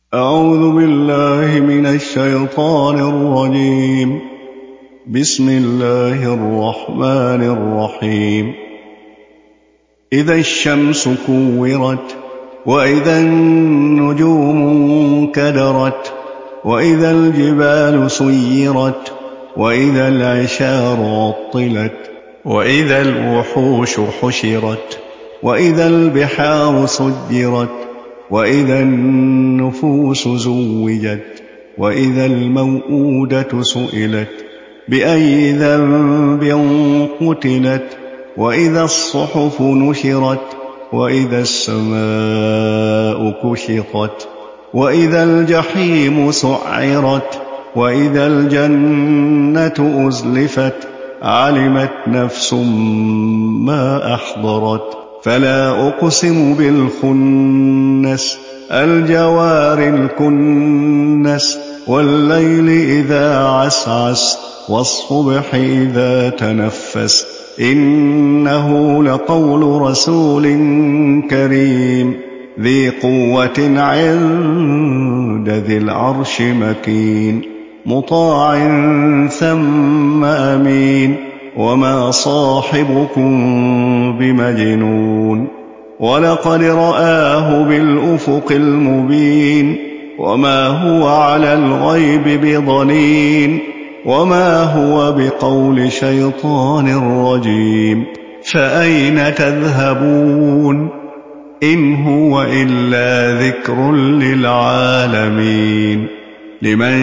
أعوذ بالله من الشيطان الرجيم. بسم الله الرحمن الرحيم. إذا الشمس كورت، وإذا النجوم انكدرت، وإذا الجبال سيرت، وإذا العشار عطلت، وإذا الوحوش حشرت، وإذا البحار سجرت، وإذا النفوس زوجت، وإذا الموءودة سئلت بأي ذنب قتلت، وإذا الصحف نشرت، وإذا السماء كشطت، وإذا الجحيم سعرت، وإذا الجنة أزلفت، علمت نفس ما أحضرت. فلا أقسم بالخنس، الجوار الكنس، والليل إذا عسعس، والصبح إذا تنفس، إنه لقول رسول كريم ذي قوة عند ذي العرش مكين، مطاع ثم أمين، وما صاحبكم بمجنون، ولقد رآه بالأفق المبين، وما هو على الغيب بضنين، وما هو بقول شيطان رجيم. فأين تذهبون؟ إن هو إلا ذكر للعالمين، لمن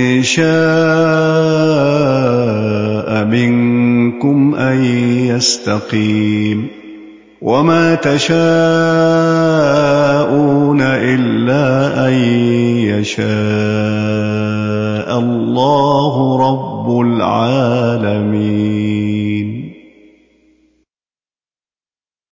شاء منكم أن يستقيم. وما تشاءون إلا أن يشاء الله رب العالمين.